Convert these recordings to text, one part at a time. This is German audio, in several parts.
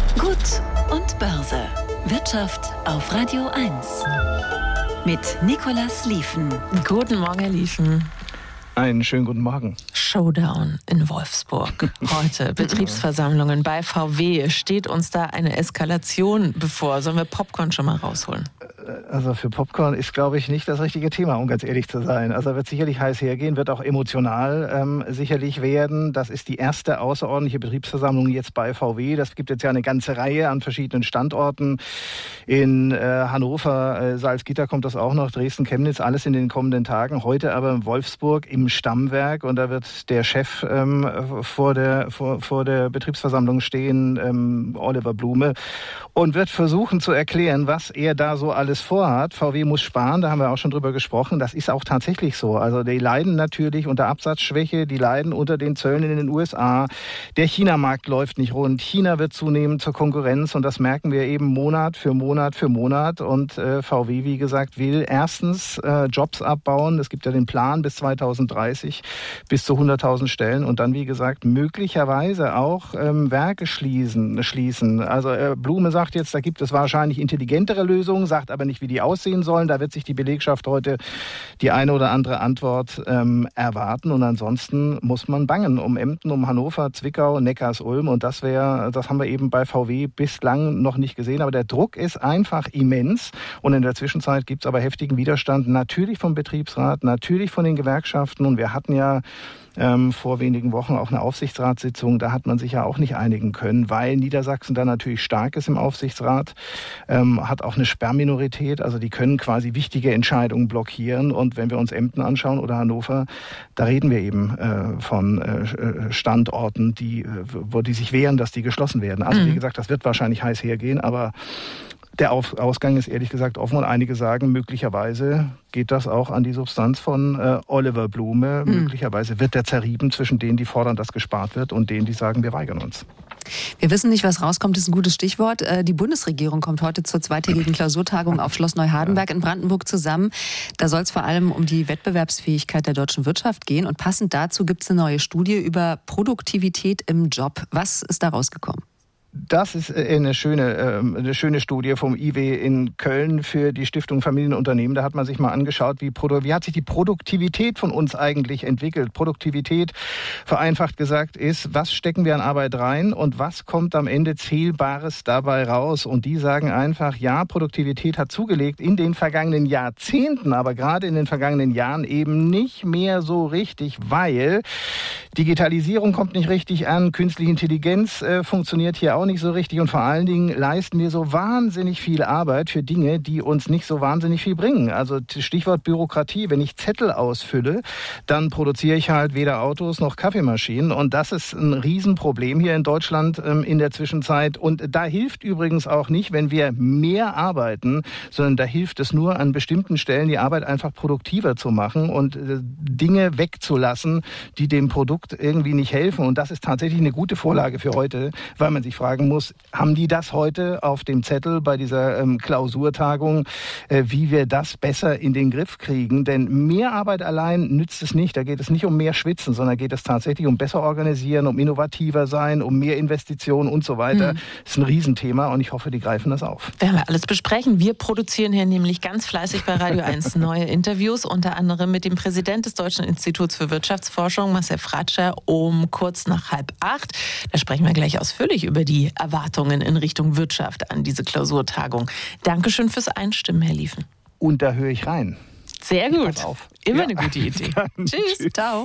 Gut und Börse. Wirtschaft auf Radio 1. Mit Nicolas Lieven. Guten Morgen, Herr Lieven. Einen schönen guten Morgen. Showdown in Wolfsburg. Heute Betriebsversammlungen bei VW. Steht uns da eine Eskalation bevor? Sollen wir Popcorn schon mal rausholen? Also für Popcorn ist, glaube ich, nicht das richtige Thema, um ganz ehrlich zu sein. Also wird sicherlich heiß hergehen, wird auch emotional sicherlich werden. Das ist die erste außerordentliche Betriebsversammlung jetzt bei VW. Das gibt jetzt ja eine ganze Reihe an verschiedenen Standorten. In Hannover, Salzgitter kommt das auch noch, Dresden, Chemnitz, alles in den kommenden Tagen. Heute aber in Wolfsburg im Stammwerk, und da wird der Chef vor der Betriebsversammlung stehen, Oliver Blume, und wird versuchen zu erklären, was er da so alles vorhat. VW muss sparen, da haben wir auch schon drüber gesprochen. Das ist auch tatsächlich so. Also die leiden natürlich unter Absatzschwäche, die leiden unter den Zöllen in den USA. Der China-Markt läuft nicht rund. China wird zunehmend zur Konkurrenz, und das merken wir eben Monat für Monat für Monat. Und VW, wie gesagt, will erstens Jobs abbauen. Es gibt ja den Plan bis 2030 bis zu 100.000 Stellen, und dann, wie gesagt, möglicherweise auch Werke schließen. Also Blume sagt jetzt, da gibt es wahrscheinlich intelligentere Lösungen, sagt aber nicht, wie die aussehen sollen. Da wird sich die Belegschaft heute die eine oder andere Antwort erwarten. Und ansonsten muss man bangen um Emden, um Hannover, Zwickau, Neckarsulm. Und das haben wir eben bei VW bislang noch nicht gesehen. Aber der Druck ist einfach immens. Und in der Zwischenzeit gibt es aber heftigen Widerstand. Natürlich vom Betriebsrat, natürlich von den Gewerkschaften. Und wir hatten ja vor wenigen Wochen auch eine Aufsichtsratssitzung. Da hat man sich ja auch nicht einigen können, weil Niedersachsen da natürlich stark ist im Aufsichtsrat, hat auch eine Sperrminorität. Also die können quasi wichtige Entscheidungen blockieren. Und wenn wir uns Emden anschauen oder Hannover, da reden wir eben von Standorten, wo die sich wehren, dass die geschlossen werden. Also wie gesagt, das wird wahrscheinlich heiß hergehen, aber der Ausgang ist ehrlich gesagt offen, und einige sagen, möglicherweise geht das auch an die Substanz von Oliver Blume. Möglicherweise wird der zerrieben zwischen denen, die fordern, dass gespart wird, und denen, die sagen, wir weigern uns. Wir wissen nicht, was rauskommt, ist ein gutes Stichwort. Die Bundesregierung kommt heute zur zweitägigen Klausurtagung auf Schloss Neuhardenberg in Brandenburg zusammen. Da soll es vor allem um die Wettbewerbsfähigkeit der deutschen Wirtschaft gehen. Und passend dazu gibt es eine neue Studie über Produktivität im Job. Was ist da rausgekommen? Das ist eine schöne Studie vom IW in Köln für die Stiftung Familienunternehmen. Da hat man sich mal angeschaut, wie hat sich die Produktivität von uns eigentlich entwickelt. Produktivität, vereinfacht gesagt, ist, was stecken wir an Arbeit rein und was kommt am Ende Zählbares dabei raus. Und die sagen einfach, ja, Produktivität hat zugelegt in den vergangenen Jahrzehnten, aber gerade in den vergangenen Jahren eben nicht mehr so richtig, weil Digitalisierung kommt nicht richtig an, künstliche Intelligenz funktioniert hier auch nicht so richtig, und vor allen Dingen leisten wir so wahnsinnig viel Arbeit für Dinge, die uns nicht so wahnsinnig viel bringen. Also Stichwort Bürokratie. Wenn ich Zettel ausfülle, dann produziere ich halt weder Autos noch Kaffeemaschinen, und das ist ein Riesenproblem hier in Deutschland in der Zwischenzeit. Und da hilft übrigens auch nicht, wenn wir mehr arbeiten, sondern da hilft es nur, an bestimmten Stellen die Arbeit einfach produktiver zu machen und Dinge wegzulassen, die dem Produkt irgendwie nicht helfen. Und das ist tatsächlich eine gute Vorlage für heute, weil man sich fragen muss, haben die das heute auf dem Zettel bei dieser Klausurtagung, wie wir das besser in den Griff kriegen? Denn mehr Arbeit allein nützt es nicht. Da geht es nicht um mehr Schwitzen, sondern geht es tatsächlich um besser organisieren, um innovativer sein, um mehr Investitionen und so weiter. Das ist ein Riesenthema, und ich hoffe, die greifen das auf. Werden wir alles besprechen. Wir produzieren hier nämlich ganz fleißig bei Radio 1 neue Interviews, unter anderem mit dem Präsident des Deutschen Instituts für Wirtschaftsforschung, Marcel Fratscher, um kurz nach 7:30. Da sprechen wir gleich ausführlich über die Erwartungen in Richtung Wirtschaft an diese Klausurtagung. Dankeschön fürs Einstimmen, Herr Lieven. Und da höre ich rein. Sehr gut. Pass auf. Immer eine gute Idee. Tschüss. Ciao.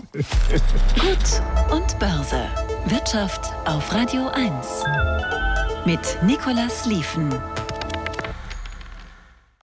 Gut und Börse. Wirtschaft auf Radio 1. Mit Nicolas Lieven.